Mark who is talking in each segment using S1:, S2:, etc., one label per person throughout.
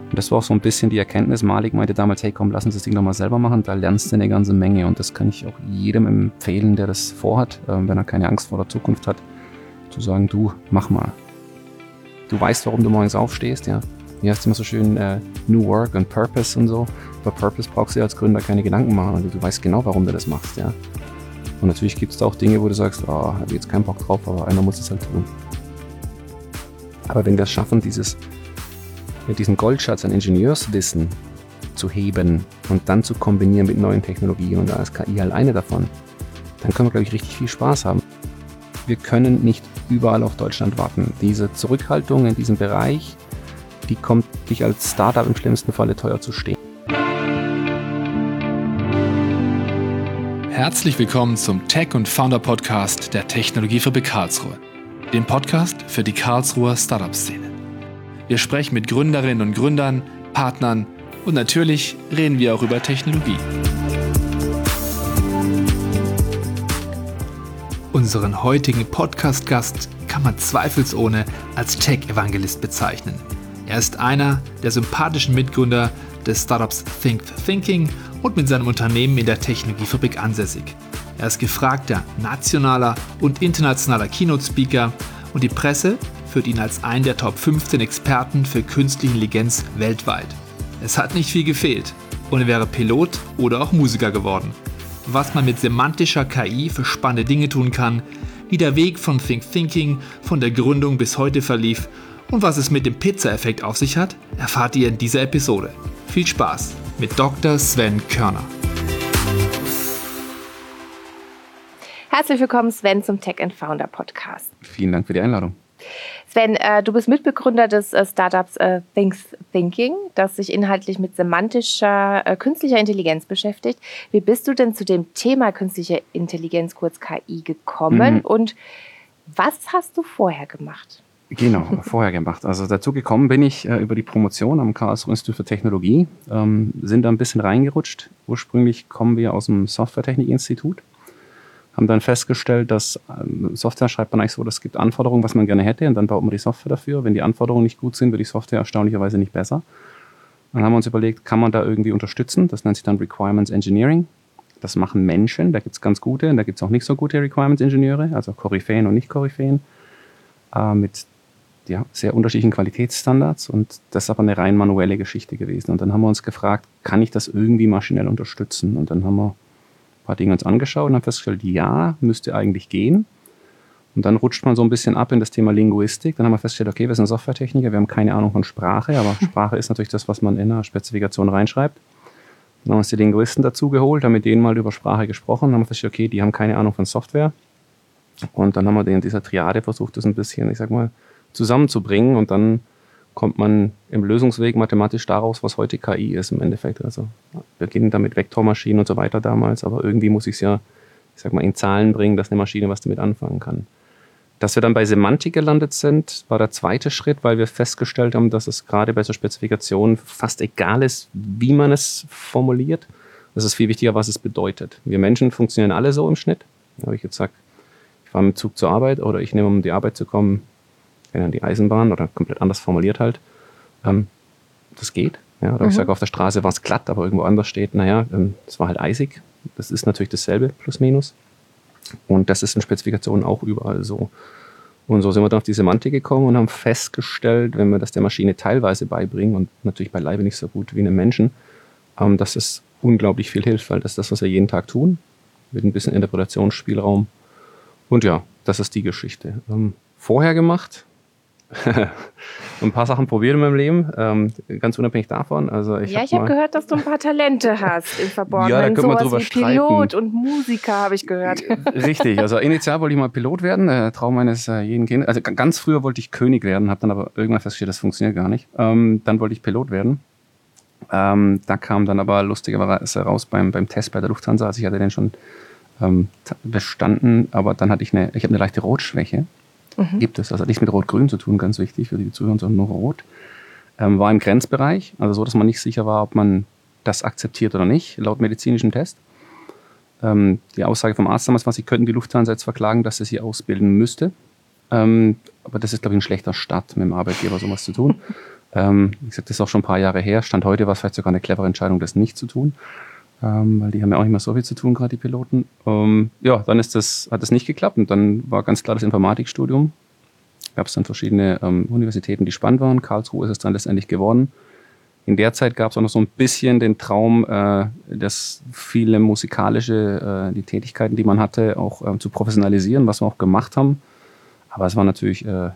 S1: Und das war auch so ein bisschen die Erkenntnis. Malik meinte damals, hey komm, lass uns das Ding doch mal selber machen, da lernst du eine ganze Menge. Und das kann ich auch jedem empfehlen, der das vorhat, wenn er keine Angst vor der Zukunft hat, zu sagen, du, mach mal. Du weißt, warum du morgens aufstehst, ja. Hier heißt es immer so schön New Work und Purpose und so. Bei Purpose brauchst du als Gründer keine Gedanken machen. Also du weißt genau, warum du das machst, ja. Und natürlich gibt es da auch Dinge, wo du sagst, oh, habe jetzt keinen Bock drauf, aber einer muss es halt tun. Aber wenn wir es schaffen, diesen Goldschatz an Ingenieurswissen zu heben und dann zu kombinieren mit neuen Technologien und da ist KI halt eine davon, dann können wir, glaube ich, richtig viel Spaß haben. Wir können nicht überall auf Deutschland warten. Diese Zurückhaltung in diesem Bereich, die kommt dich als Startup im schlimmsten Falle teuer zu stehen.
S2: Herzlich willkommen zum Tech- und Founder-Podcast der Technologiefabrik Karlsruhe, dem Podcast für die Karlsruher Startup-Szene. Wir sprechen mit Gründerinnen und Gründern, Partnern und natürlich reden wir auch über Technologie. Unseren heutigen Podcast-Gast kann man zweifelsohne als Tech-Evangelist bezeichnen. Er ist einer der sympathischen Mitgründer des Startups Think Thinking und mit seinem Unternehmen in der Technologiefabrik ansässig. Er ist gefragter nationaler und internationaler Keynote-Speaker und die Presse führt ihn als einen der Top 15 Experten für künstliche Intelligenz weltweit. Es hat nicht viel gefehlt und er wäre Pilot oder auch Musiker geworden. Was man mit semantischer KI für spannende Dinge tun kann, wie der Weg von Think Thinking von der Gründung bis heute verlief und was es mit dem Pizza-Effekt auf sich hat, erfahrt ihr in dieser Episode. Viel Spaß mit Dr. Sven Körner.
S3: Herzlich willkommen, Sven, zum Tech & Founder Podcast.
S1: Vielen Dank für die Einladung.
S3: Sven, du bist Mitbegründer des Startups Think Thinking, das sich inhaltlich mit semantischer künstlicher Intelligenz beschäftigt. Wie bist du denn zu dem Thema künstliche Intelligenz, kurz KI, gekommen und was hast du vorher gemacht?
S1: Genau, vorher gemacht. Also dazu gekommen bin ich über die Promotion am Karlsruher Institut für Technologie, sind da ein bisschen reingerutscht. Ursprünglich kommen wir aus dem Softwaretechnik-Institut, haben dann festgestellt, dass Software schreibt man eigentlich so, es gibt Anforderungen, was man gerne hätte und dann baut man die Software dafür. Wenn die Anforderungen nicht gut sind, wird die Software erstaunlicherweise nicht besser. Dann haben wir uns überlegt, kann man da irgendwie unterstützen? Das nennt sich dann Requirements Engineering. Das machen Menschen, da gibt es ganz gute und da gibt es auch nicht so gute Requirements-Ingenieure, also Koryphäen und Nicht-Koryphäen, mit sehr unterschiedlichen Qualitätsstandards und das ist aber eine rein manuelle Geschichte gewesen. Und dann haben wir uns gefragt, kann ich das irgendwie maschinell unterstützen? Und dann haben wir ein paar Dinge uns angeschaut und haben festgestellt, ja, müsste eigentlich gehen. Und dann rutscht man so ein bisschen ab in das Thema Linguistik. Dann haben wir festgestellt, okay, wir sind Softwaretechniker, wir haben keine Ahnung von Sprache, aber Sprache ist natürlich das, was man in einer Spezifikation reinschreibt. Dann haben wir uns die Linguisten dazu geholt, haben mit denen mal über Sprache gesprochen, dann haben wir festgestellt, okay, die haben keine Ahnung von Software. Und dann haben wir in dieser Triade versucht, das ein bisschen, zusammenzubringen und dann kommt man im Lösungsweg mathematisch daraus, was heute KI ist im Endeffekt. Also wir beginnen damit Vektormaschinen und so weiter damals, aber irgendwie muss ich es ja, in Zahlen bringen, dass eine Maschine was damit anfangen kann. Dass wir dann bei Semantik gelandet sind, war der zweite Schritt, weil wir festgestellt haben, dass es gerade bei so Spezifikationen fast egal ist, wie man es formuliert. Es ist viel wichtiger, was es bedeutet. Wir Menschen funktionieren alle so im Schnitt. Da habe ich jetzt gesagt, ich fahre mit dem Zug zur Arbeit oder ich nehme, um die Arbeit zu kommen, die Eisenbahn oder komplett anders formuliert halt. Das geht. Ja, oder ich sage, auf der Straße war es glatt, aber irgendwo anders steht, es war halt eisig. Das ist natürlich dasselbe, plus minus. Und das ist in Spezifikationen auch überall so. Und so sind wir dann auf die Semantik gekommen und haben festgestellt, wenn wir das der Maschine teilweise beibringen und natürlich beileibe nicht so gut wie einem Menschen, dass es unglaublich viel hilft, weil das ist das, was wir jeden Tag tun, mit ein bisschen Interpretationsspielraum. Und ja, das ist die Geschichte. Vorher gemacht, ein paar Sachen probiert in meinem Leben, ganz unabhängig davon. Also ich habe
S3: gehört, dass du ein paar Talente hast im Verborgenen.
S1: Ja, da können wir drüber streiten.
S3: Pilot und Musiker, habe ich gehört.
S1: Richtig, also initial wollte ich mal Pilot werden, Traum eines jeden Kindes. Also ganz früher wollte ich König werden, habe dann aber irgendwann festgestellt, das funktioniert gar nicht. Dann wollte ich Pilot werden. Da kam dann aber lustigerweise raus beim Test bei der Lufthansa, also ich hatte den schon bestanden, aber dann hatte ich habe eine leichte Rotschwäche. Gibt es. Das hat nichts mit Rot-Grün zu tun, ganz wichtig für die Zuhörer, sondern nur Rot. War im Grenzbereich, also so, dass man nicht sicher war, ob man das akzeptiert oder nicht, laut medizinischem Test. Die Aussage vom Arzt damals war, sie könnten die Lufthansa jetzt verklagen, dass sie sie ausbilden müsste. Aber das ist, glaube ich, ein schlechter Start, mit dem Arbeitgeber sowas zu tun. Wie gesagt, das ist auch schon ein paar Jahre her. Stand heute war es vielleicht sogar eine clevere Entscheidung, das nicht zu tun. Weil die haben ja auch nicht mehr so viel zu tun, gerade die Piloten. Dann hat das nicht geklappt und dann war ganz klar das Informatikstudium. Gab es dann verschiedene Universitäten, die spannend waren. Karlsruhe ist es dann letztendlich geworden. In der Zeit gab es auch noch so ein bisschen den Traum, dass viele musikalische, die Tätigkeiten, die man hatte, auch zu professionalisieren, was wir auch gemacht haben. Aber es war natürlich, es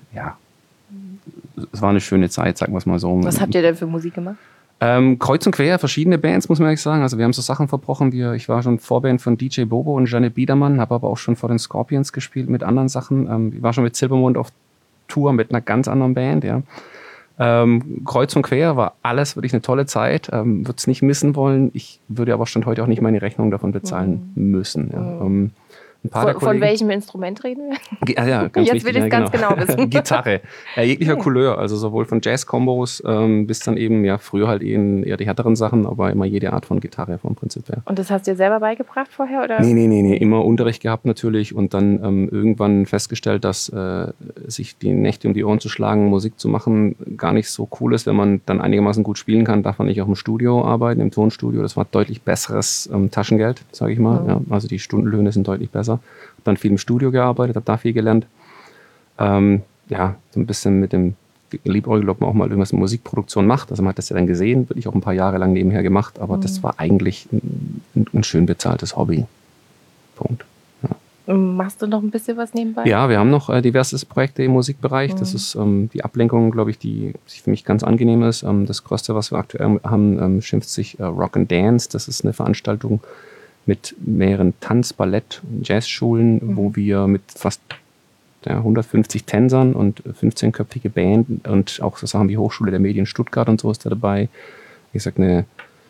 S1: war eine schöne Zeit, sagen wir es mal so.
S3: Was habt ihr denn für Musik gemacht?
S1: Kreuz und quer, verschiedene Bands, muss man ehrlich sagen. Also wir haben so Sachen verbrochen, ich war schon Vorband von DJ Bobo und Janet Biedermann, habe aber auch schon vor den Scorpions gespielt mit anderen Sachen. Ich war schon mit Silbermond auf Tour mit einer ganz anderen Band, ja. Kreuz und quer war alles wirklich eine tolle Zeit, würde es nicht missen wollen. Ich würde aber Stand heute auch nicht meine Rechnung davon bezahlen müssen. Ja. Ein paar
S3: von welchem Instrument reden wir?
S1: Ja, ganz
S3: Jetzt will ich es ganz genau wissen.
S1: Gitarre, jeglicher Couleur, also sowohl von Jazz-Kombos bis dann eben, früher halt eher die härteren Sachen, aber immer jede Art von Gitarre vom Prinzip her.
S3: Und das hast du dir selber beigebracht vorher? Oder?
S1: Nee, immer Unterricht gehabt natürlich und dann irgendwann festgestellt, dass sich die Nächte um die Ohren zu schlagen, Musik zu machen, gar nicht so cool ist. Wenn man dann einigermaßen gut spielen kann, darf man nicht auch im Studio arbeiten, im Tonstudio. Das war deutlich besseres Taschengeld, sage ich mal. Ja, also die Stundenlöhne sind deutlich besser. Habe dann viel im Studio gearbeitet, habe da viel gelernt. So ein bisschen mit dem Liebäugel, ob man auch mal irgendwas in Musikproduktion macht. Also man hat das ja dann gesehen, wirklich auch ein paar Jahre lang nebenher gemacht, aber das war eigentlich ein schön bezahltes Hobby. Punkt. Ja.
S3: Machst du noch ein bisschen was nebenbei?
S1: Ja, wir haben noch diverse Projekte im Musikbereich. Das ist die Ablenkung, glaube ich, die für mich ganz angenehm ist. Das Größte, was wir aktuell haben, schimpft sich Rock and Dance. Das ist eine Veranstaltung mit mehreren Tanz-, Ballett- und Jazzschulen, wo wir mit fast 150 Tänzern und 15-köpfige Band und auch so Sachen wie Hochschule der Medien Stuttgart und so ist da dabei. Wie gesagt, eine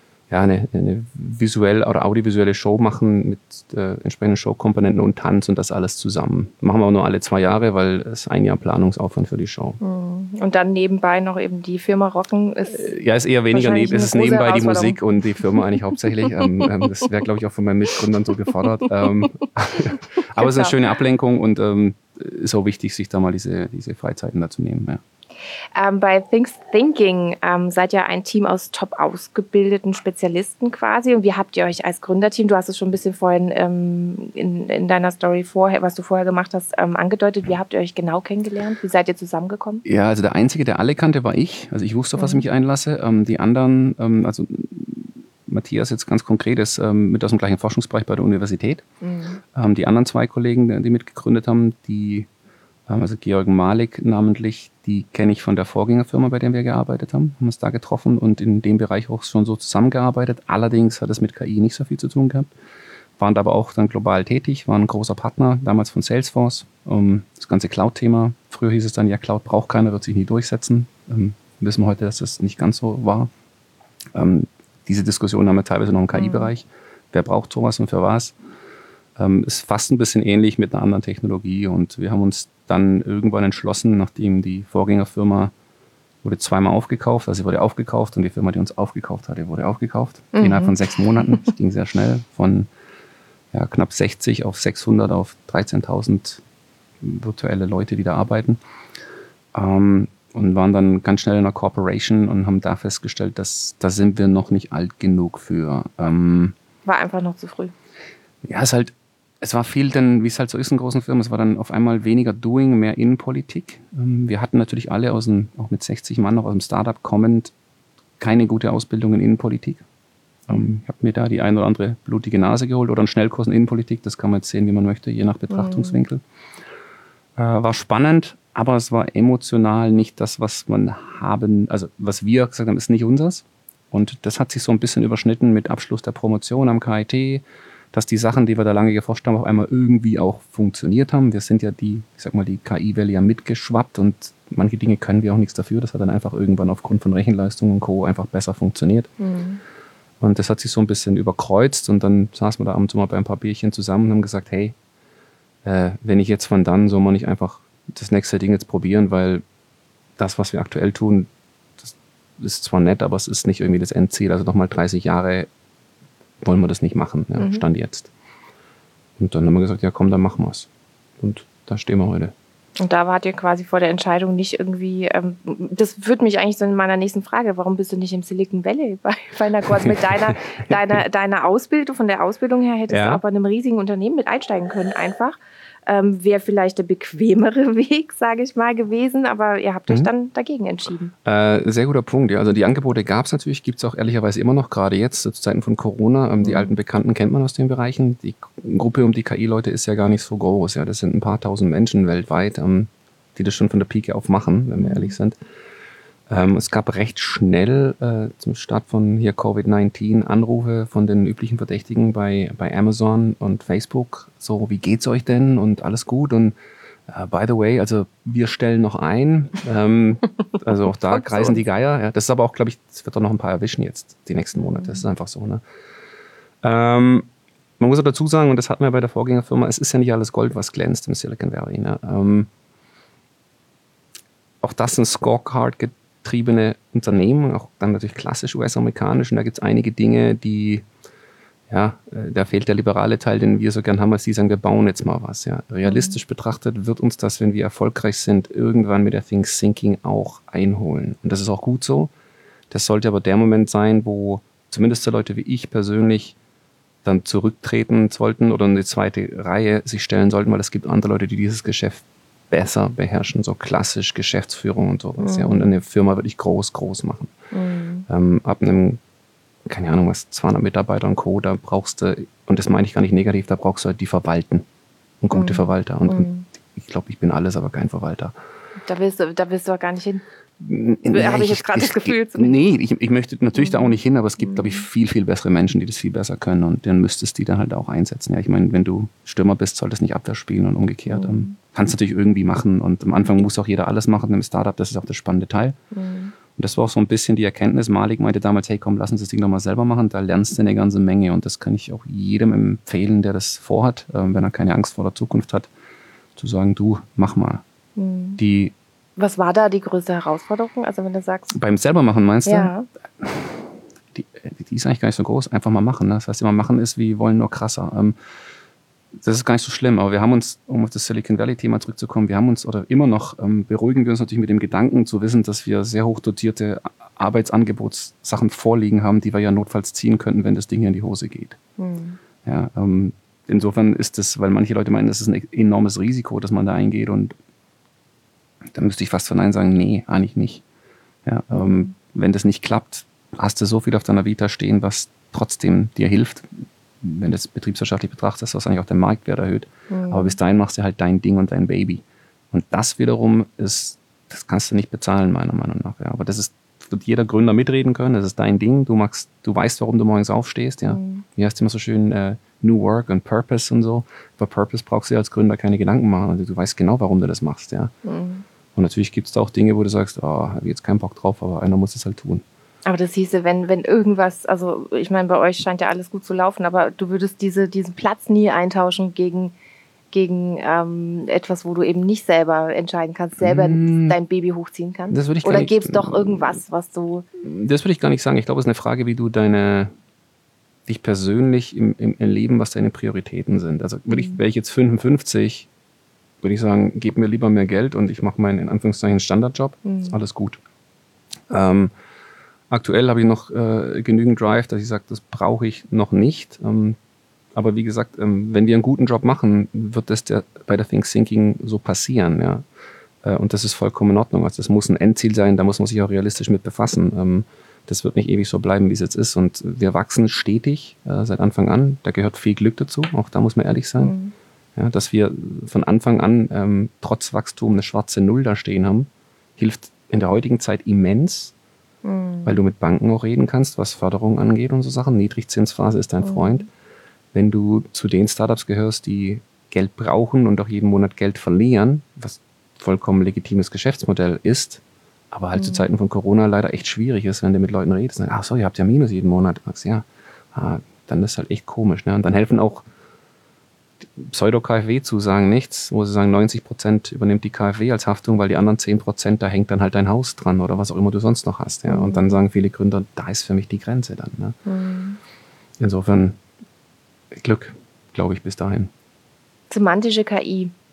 S1: visuell oder audiovisuelle Show machen mit entsprechenden Showkomponenten und Tanz und das alles zusammen. Machen wir auch nur alle 2 Jahre, weil es 1 Jahr Planungsaufwand für die Show.
S3: Und dann nebenbei noch eben die Firma rocken ist
S1: ist eher weniger, es ist nebenbei die Musik und die Firma eigentlich hauptsächlich. Das wäre, glaube ich, auch von meinen Mitgründern so gefordert. Aber es ist eine schöne Ablenkung und ist auch wichtig, sich da mal diese Freizeiten dazu nehmen. Ja.
S3: Bei Things Thinking seid ihr ein Team aus top ausgebildeten Spezialisten quasi. Und wie habt ihr euch als Gründerteam, du hast es schon ein bisschen vorhin in deiner Story was du vorher gemacht hast, angedeutet, wie habt ihr euch genau kennengelernt? Wie seid ihr zusammengekommen?
S1: Ja, also der Einzige, der alle kannte, war ich. Also ich wusste, auf was ich mich einlasse. Die anderen, also Matthias jetzt ganz konkret ist mit aus dem gleichen Forschungsbereich bei der Universität. Die anderen 2 Kollegen, die mitgegründet haben, also Georg Malik namentlich, die kenne ich von der Vorgängerfirma, bei der wir gearbeitet haben uns da getroffen und in dem Bereich auch schon so zusammengearbeitet. Allerdings hat es mit KI nicht so viel zu tun gehabt. Waren aber auch dann global tätig, waren ein großer Partner, damals von Salesforce. Das ganze Cloud-Thema, früher hieß es dann, ja, Cloud braucht keiner, wird sich nie durchsetzen. Wissen wir heute, dass das nicht ganz so war. Diese Diskussion haben wir teilweise noch im KI-Bereich. Wer braucht sowas und für was? Ist fast ein bisschen ähnlich mit einer anderen Technologie und wir haben uns dann irgendwann entschlossen, nachdem die Vorgängerfirma wurde 2-mal aufgekauft, also sie wurde aufgekauft und die Firma, die uns aufgekauft hatte, wurde aufgekauft. Innerhalb von 6 Monaten. Das ging sehr schnell, von knapp 60 auf 600 auf 13.000 virtuelle Leute, die da arbeiten. Und waren dann ganz schnell in einer Corporation und haben da festgestellt, dass da sind wir noch nicht alt genug für.
S3: War einfach noch zu früh.
S1: Ja, es war viel, denn wie es halt so ist in großen Firmen, es war dann auf einmal weniger Doing, mehr Innenpolitik. Wir hatten natürlich alle auch mit 60 Mann noch aus dem Startup kommend, keine gute Ausbildung in Innenpolitik. Ich habe mir da die ein oder andere blutige Nase geholt oder einen Schnellkurs in Innenpolitik, das kann man jetzt sehen, wie man möchte, je nach Betrachtungswinkel. War spannend, aber es war emotional nicht das, was was wir gesagt haben, ist nicht unseres. Und das hat sich so ein bisschen überschnitten mit Abschluss der Promotion am KIT, dass die Sachen, die wir da lange geforscht haben, auf einmal irgendwie auch funktioniert haben. Wir sind ja die KI-Welle ja mitgeschwappt und manche Dinge können wir auch nichts dafür. Das hat dann einfach irgendwann aufgrund von Rechenleistung und Co. einfach besser funktioniert. Und das hat sich so ein bisschen überkreuzt und dann saßen wir da abends mal bei ein paar Bierchen zusammen und haben gesagt, hey, wenn ich jetzt von dann, soll man nicht einfach das nächste Ding jetzt probieren, weil das, was wir aktuell tun, das ist zwar nett, aber es ist nicht irgendwie das Endziel. Also nochmal 30 Jahre wollen wir das nicht machen, Stand jetzt. Und dann haben wir gesagt, ja komm, dann machen wir es. Und da stehen wir heute.
S3: Und da wart ihr quasi vor der Entscheidung nicht irgendwie, das führt mich eigentlich so in meiner nächsten Frage, warum bist du nicht im Silicon Valley bei einer quasi mit deiner Ausbildung, von der Ausbildung her hättest du auch bei einem riesigen Unternehmen mit einsteigen können einfach. Wäre vielleicht der bequemere Weg, sage ich mal, gewesen, aber ihr habt euch dann dagegen entschieden.
S1: Sehr guter Punkt, ja. Also die Angebote gab es natürlich, gibt es auch ehrlicherweise immer noch, gerade jetzt zu Zeiten von Corona. Die alten Bekannten kennt man aus den Bereichen. Die Gruppe um die KI-Leute ist ja gar nicht so groß. Ja. Das sind ein paar tausend Menschen weltweit, die das schon von der Pike auf machen, wenn wir ehrlich sind. Es gab recht schnell zum Start von hier Covid-19 Anrufe von den üblichen Verdächtigen bei Amazon und Facebook. So, wie geht's euch denn? Und alles gut? Und by the way, also wir stellen noch ein. Also auch da kreisen die Geier. Ja. Das ist aber auch, glaube ich, es wird doch noch ein paar erwischen jetzt, die nächsten Monate. Das ist einfach so. Ne? Man muss auch dazu sagen, und das hatten wir bei der Vorgängerfirma, es ist ja nicht alles Gold, was glänzt im Silicon Valley. Ne? Auch das sind Scorecard-getriebene Unternehmen, auch dann natürlich klassisch US-amerikanisch. Und da gibt es einige Dinge, die, ja, da fehlt der liberale Teil, den wir so gern haben, als die sagen, wir bauen jetzt mal was. Ja. Realistisch betrachtet wird uns das, wenn wir erfolgreich sind, irgendwann mit der Things Thinking auch einholen. Und das ist auch gut so. Das sollte aber der Moment sein, wo zumindest so Leute wie ich persönlich dann zurücktreten sollten oder in die zweite Reihe sich stellen sollten, weil es gibt andere Leute, die dieses Geschäft besser beherrschen, so klassisch Geschäftsführung und sowas. Ja. Und eine Firma würde ich groß machen. Ab einem, keine Ahnung was, 200 Mitarbeiter und Co., da brauchst du, und das meine ich gar nicht negativ, da brauchst du halt die verwalten und gute Verwalter. Und ich glaube, ich bin alles, aber kein Verwalter.
S3: Da willst du auch gar nicht hin. Habe ich jetzt gerade das Gefühl.
S1: Ich möchte natürlich da auch nicht hin, aber es gibt, glaube ich, viel bessere Menschen, die das viel besser können und dann müsstest du die dann halt auch einsetzen. Ja, ich meine, wenn du Stürmer bist, solltest du nicht Abwehr spielen und umgekehrt. Kannst natürlich irgendwie machen und am Anfang muss auch jeder alles machen im Startup, das ist auch der spannende Teil. Und das war auch so ein bisschen die Erkenntnis. Malik meinte damals, hey komm, lass uns das Ding doch mal selber machen, da lernst du eine ganze Menge und das kann ich auch jedem empfehlen, der das vorhat, wenn er keine Angst vor der Zukunft hat, zu sagen, du, mach mal.
S3: Was war da die größte Herausforderung? Also wenn du sagst...
S1: Beim selber machen meinst du?
S3: Ja.
S1: Die ist eigentlich gar nicht so groß. Einfach mal machen. Ne? Das heißt, immer machen ist wie wollen, nur krasser. Das ist gar nicht so schlimm. Aber wir haben uns, um auf das Silicon Valley-Thema zurückzukommen, wir haben uns, oder immer noch, beruhigen wir uns natürlich mit dem Gedanken zu wissen, dass wir sehr hoch dotierte Arbeitsangebotssachen vorliegen haben, die wir ja notfalls ziehen könnten, wenn das Ding hier in die Hose geht. Ja, insofern ist das, weil manche Leute meinen, das ist ein enormes Risiko, dass man da eingeht und da müsste ich fast von Nein sagen, nee, eigentlich nicht. Ja, wenn das nicht klappt, hast du so viel auf deiner Vita stehen, was trotzdem dir hilft, wenn du es betriebswirtschaftlich betrachtest, was eigentlich auch den Marktwert erhöht. Aber bis dahin machst du halt dein Ding und dein Baby. Und das wiederum ist, das kannst du nicht bezahlen, meiner Meinung nach. Ja. Aber das wird jeder Gründer mitreden können, das ist dein Ding. Du weißt, warum du morgens aufstehst. Ja. Wie heißt immer so schön, New Work und Purpose und so. Über Purpose brauchst du dir als Gründer keine Gedanken machen. Also du weißt genau, warum du das machst. Ja. Und natürlich gibt es da auch Dinge, wo du sagst, habe ich jetzt keinen Bock drauf, aber einer muss es halt tun.
S3: Aber das hieße, wenn irgendwas, also ich meine, bei euch scheint ja alles gut zu laufen, aber du würdest diesen Platz nie eintauschen gegen etwas, wo du eben nicht selber entscheiden kannst, selber dein Baby hochziehen kannst?
S1: Das würde ich
S3: Oder gäbe es doch irgendwas, was du... Das
S1: würde ich gar nicht sagen. Ich glaube, es ist eine Frage, wie du dich persönlich im Leben, was deine Prioritäten sind. Also wäre ich jetzt 55, würde ich sagen, gib mir lieber mehr Geld und ich mache meinen, in Anführungszeichen, Standardjob. Ist alles gut. Aktuell habe ich noch genügend Drive, dass ich sage, das brauche ich noch nicht. Aber wie gesagt, wenn wir einen guten Job machen, wird das bei der Things Thinking so passieren. Ja? Und das ist vollkommen in Ordnung. Also das muss ein Endziel sein, da muss man sich auch realistisch mit befassen. Das wird nicht ewig so bleiben, wie es jetzt ist. Und wir wachsen stetig seit Anfang an. Da gehört viel Glück dazu, auch da muss man ehrlich sein. Ja, dass wir von Anfang an trotz Wachstum eine schwarze Null da stehen haben, hilft in der heutigen Zeit immens, weil du mit Banken auch reden kannst, was Förderung angeht und so Sachen. Niedrigzinsphase ist dein Freund. Wenn du zu den Startups gehörst, die Geld brauchen und auch jeden Monat Geld verlieren, was vollkommen legitimes Geschäftsmodell ist, aber halt zu Zeiten von Corona leider echt schwierig ist, wenn du mit Leuten redest. Ach so, ihr habt ja Minus jeden Monat. Sagst, ja, dann ist halt echt komisch. Ne? Und dann helfen auch Pseudo-KfW-Zusagen nichts, wo sie sagen, 90% übernimmt die KfW als Haftung, weil die anderen 10%, da hängt dann halt dein Haus dran oder was auch immer du sonst noch hast. Ja? Und dann sagen viele Gründer, da ist für mich die Grenze dann. Ne? Insofern Glück, glaube ich, bis dahin.
S3: Semantische KI.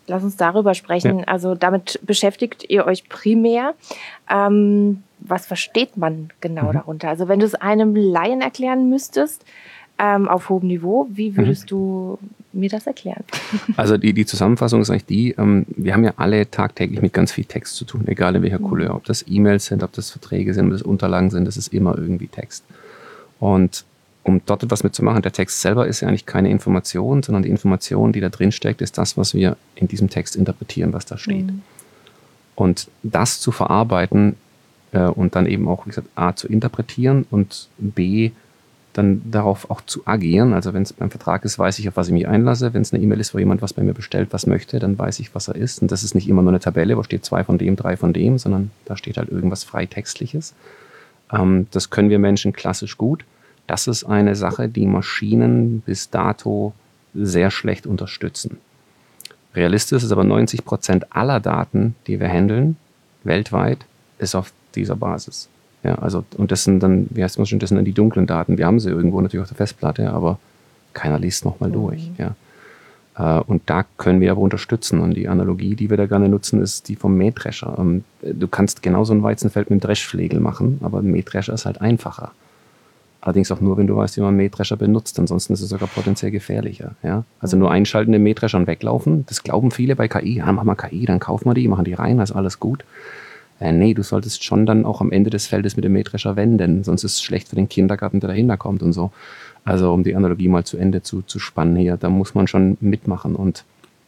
S3: lass uns darüber sprechen. Ja. Also damit beschäftigt ihr euch primär. Was versteht man genau darunter? Also wenn du es einem Laien erklären müsstest, auf hohem Niveau, wie würdest du mir das erklären?
S1: Also die Zusammenfassung ist eigentlich die, wir haben ja alle tagtäglich mit ganz viel Text zu tun, egal in welcher Couleur. Ob das E-Mails sind, ob das Verträge sind, ob das Unterlagen sind, das ist immer irgendwie Text. Und um dort etwas mitzumachen, der Text selber ist ja eigentlich keine Information, sondern die Information, die da drin steckt, ist das, was wir in diesem Text interpretieren, was da steht. Und das zu verarbeiten und dann eben auch, wie gesagt, A, zu interpretieren und B, dann darauf auch zu agieren. Also wenn es beim Vertrag ist, weiß ich, auf was ich mich einlasse. Wenn es eine E-Mail ist, wo jemand was bei mir bestellt, was möchte, dann weiß ich, was er ist. Und das ist nicht immer nur eine Tabelle, wo steht 2 von dem, 3 von dem, sondern da steht halt irgendwas Freitextliches. Das können wir Menschen klassisch gut. Das ist eine Sache, die Maschinen bis dato sehr schlecht unterstützen. Realistisch ist aber 90% aller Daten, die wir handeln, weltweit, ist auf dieser Basis. Ja, also, und das sind dann, wie heißt das sind dann die dunklen Daten. Wir haben sie irgendwo natürlich auf der Festplatte, aber keiner liest nochmal durch. Ja. Und da können wir aber unterstützen. Und die Analogie, die wir da gerne nutzen, ist die vom Mähdrescher. Du kannst genauso ein Weizenfeld mit einem Dreschflegel machen, aber ein Mähdrescher ist halt einfacher. Allerdings auch nur, wenn du weißt, wie man einen Mähdrescher benutzt. Ansonsten ist es sogar potenziell gefährlicher. Ja? Also nur einschalten den Mähdrescher und weglaufen. Das glauben viele bei KI. Ja, machen wir KI, dann kaufen wir die, machen die rein, das ist alles gut. Nee, du solltest schon dann auch am Ende des Feldes mit dem Mähdrescher wenden, sonst ist es schlecht für den Kindergarten, der dahinter kommt und so. Also um die Analogie mal zu Ende zu spannen hier, da muss man schon mitmachen und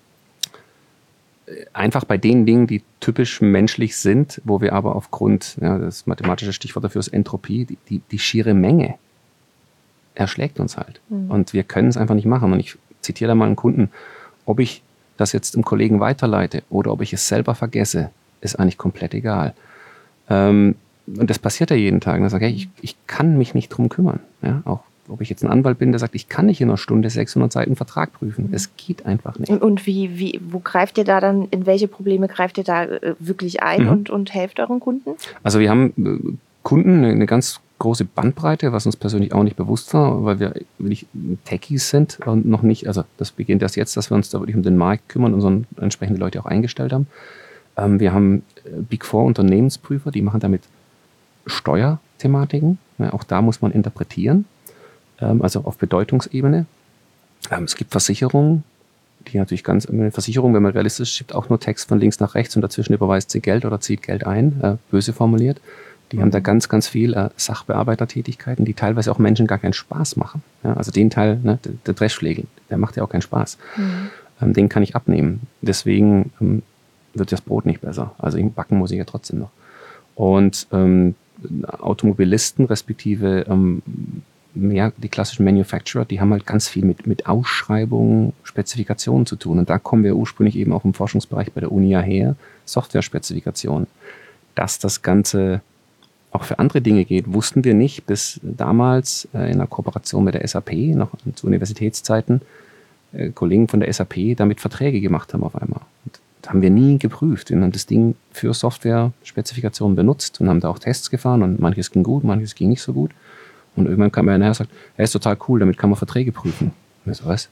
S1: einfach bei den Dingen, die typisch menschlich sind, wo wir aber aufgrund, ja, das mathematische Stichwort dafür ist Entropie, die schiere Menge erschlägt uns halt. Und wir können es einfach nicht machen. Und ich zitiere da mal einen Kunden, ob ich das jetzt dem Kollegen weiterleite oder ob ich es selber vergesse, ist eigentlich komplett egal. Und das passiert ja jeden Tag. Und dann sage ich, ich kann mich nicht drum kümmern. Ja? Auch ob ich jetzt ein Anwalt bin, der sagt, ich kann nicht in einer Stunde 600 Seiten Vertrag prüfen. Es geht einfach nicht.
S3: Und wo greift ihr da dann, in welche Probleme greift ihr da wirklich ein und helft euren Kunden? Also wir haben Kunden eine ganz große Bandbreite, was uns persönlich auch nicht bewusst war, weil wir wirklich Techies sind und noch nicht, also das beginnt erst jetzt, dass wir uns da wirklich um den Markt kümmern und so entsprechende Leute auch eingestellt haben. Wir haben Big Four Unternehmensprüfer, die machen damit Steuerthematiken. Ja, auch da muss man interpretieren, also auf Bedeutungsebene. Es gibt Versicherungen, die natürlich eine Versicherung, wenn man realistisch schiebt, auch nur Text von links nach rechts und dazwischen überweist sie Geld oder zieht Geld ein, böse formuliert. Die haben da ganz, ganz viel Sachbearbeitertätigkeiten, die teilweise auch Menschen gar keinen Spaß machen. Ja, also den Teil, ne, der Dreschflegel, der macht ja auch keinen Spaß. Den kann ich abnehmen. Deswegen wird das Brot nicht besser. Also backen muss ich ja trotzdem noch. Und Automobilisten respektive mehr die klassischen Manufacturer, die haben halt ganz viel mit Ausschreibungen, Spezifikationen zu tun. Und da kommen wir ursprünglich eben auch im Forschungsbereich bei der Uni ja her, Software-Spezifikationen. Dass das Ganze auch für andere Dinge geht, wussten wir nicht, bis damals in einer Kooperation mit der SAP, noch zu Universitätszeiten, Kollegen von der SAP damit Verträge gemacht haben auf einmal. Und das haben wir nie geprüft. Wir haben das Ding für Software-Spezifikationen benutzt und haben da auch Tests gefahren und manches ging gut, manches ging nicht so gut. Und irgendwann kam einer her und sagt, ist total cool, damit kann man Verträge prüfen. Und ich so, was?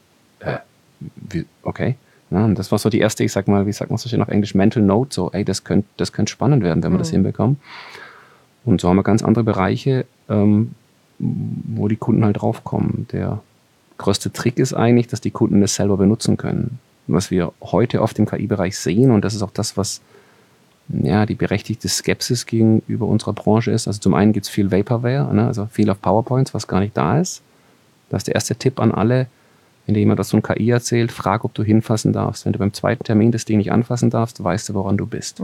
S3: Okay. Ja, und das war so die erste, ich sag mal, wie sagt man so schön auf Englisch, Mental Note, so, das könnte spannend werden, wenn wir das hinbekommen. Und so haben wir ganz andere Bereiche, wo die Kunden halt draufkommen. Der größte Trick ist eigentlich, dass die Kunden das selber benutzen können. Was wir heute oft im KI-Bereich sehen, und das ist auch das, was ja, die berechtigte Skepsis gegenüber unserer Branche ist. Also zum einen gibt es viel Vaporware, ne, also viel auf PowerPoints, was gar nicht da ist. Das ist der erste Tipp an alle, wenn dir jemand das so ein KI erzählt, frag, ob du hinfassen darfst. Wenn du beim zweiten Termin das Ding nicht anfassen darfst, weißt du, woran du bist.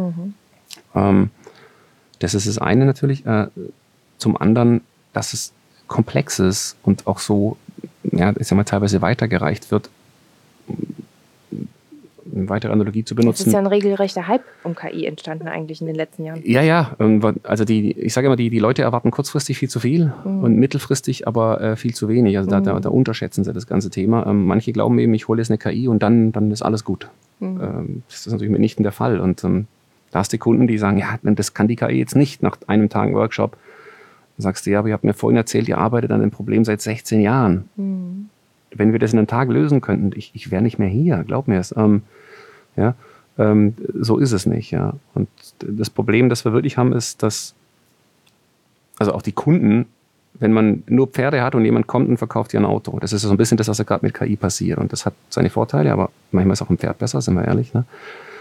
S3: Das ist das eine natürlich. Zum anderen, dass es komplex ist und auch so, ja, ich sag mal, teilweise weitergereicht wird, eine weitere Analogie zu benutzen. Es ist ja ein regelrechter Hype um KI entstanden eigentlich in den letzten Jahren.
S1: Ja, also ich sage immer, die Leute erwarten kurzfristig viel zu viel und mittelfristig aber viel zu wenig. Also da unterschätzen sie das ganze Thema. Manche glauben eben, ich hole jetzt eine KI und dann ist alles gut. Das ist natürlich mitnichten der Fall. Und da hast du Kunden, die sagen, ja, das kann die KI jetzt nicht nach einem Tag Workshop. Dann sagst du, ja, aber ihr habt mir vorhin erzählt, ihr arbeitet an dem Problem seit 16 Jahren. Wenn wir das in einem Tag lösen könnten, ich wäre nicht mehr hier, glaub mir es. Ja? So ist es nicht. Ja? Und das Problem, das wir wirklich haben, ist, dass also auch die Kunden, wenn man nur Pferde hat und jemand kommt und verkauft dir ein Auto, das ist so ein bisschen das, was ja gerade mit KI passiert. Und das hat seine Vorteile, aber manchmal ist auch ein Pferd besser, sind wir ehrlich. Ne?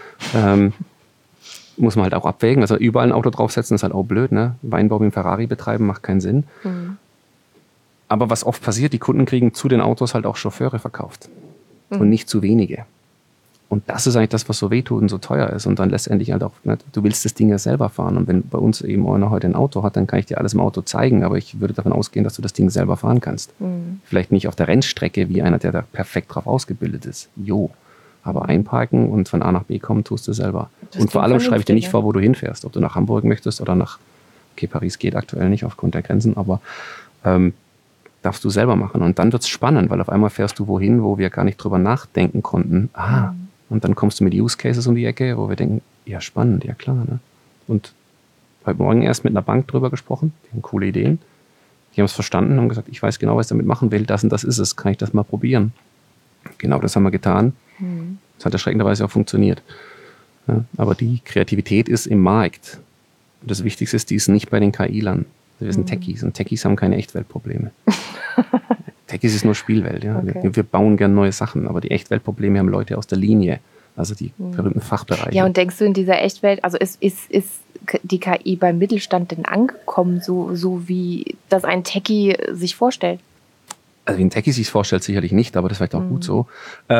S1: Muss man halt auch abwägen. Also überall ein Auto draufsetzen, ist halt auch blöd. Ne? Weinbau mit dem Ferrari betreiben macht keinen Sinn. Mhm. Aber was oft passiert, die Kunden kriegen zu den Autos halt auch Chauffeure verkauft. Und nicht zu wenige. Und das ist eigentlich das, was so wehtut und so teuer ist. Und dann letztendlich halt auch, ne, du willst das Ding ja selber fahren. Und wenn bei uns eben einer heute ein Auto hat, dann kann ich dir alles im Auto zeigen. Aber ich würde davon ausgehen, dass du das Ding selber fahren kannst. Vielleicht nicht auf der Rennstrecke wie einer, der da perfekt drauf ausgebildet ist. Aber einparken und von A nach B kommen, tust du selber. Das und vor allem schreibe ich dir nicht vor, wo du hinfährst. Ob du nach Hamburg möchtest oder nach, okay, Paris geht aktuell nicht aufgrund der Grenzen, aber darfst du selber machen. Und dann wird es spannend, weil auf einmal fährst du wohin, wo wir gar nicht drüber nachdenken konnten. Und dann kommst du mit Use Cases um die Ecke, wo wir denken, ja spannend, ja klar. Ne? Und heute Morgen erst mit einer Bank drüber gesprochen, die haben coole Ideen. Die haben es verstanden und haben gesagt, ich weiß genau, was ich damit machen will, das und das ist es, kann ich das mal probieren. Genau das haben wir getan. Das hat erschreckenderweise auch funktioniert. Ja, aber die Kreativität ist im Markt. Und das Wichtigste ist, die ist nicht bei den KI-Lern. Wir sind Techies und Techies haben keine Echtweltprobleme. Techies ist nur Spielwelt. Ja. Okay. Wir bauen gerne neue Sachen, aber die Echtweltprobleme haben Leute aus der Linie, also die berühmten Fachbereiche.
S3: Ja, und denkst du in dieser Echtwelt, also ist die KI beim Mittelstand denn angekommen, so wie das ein Techie sich vorstellt?
S1: Also wie ein Techie sich vorstellt, sicherlich nicht, aber das ist vielleicht auch gut so.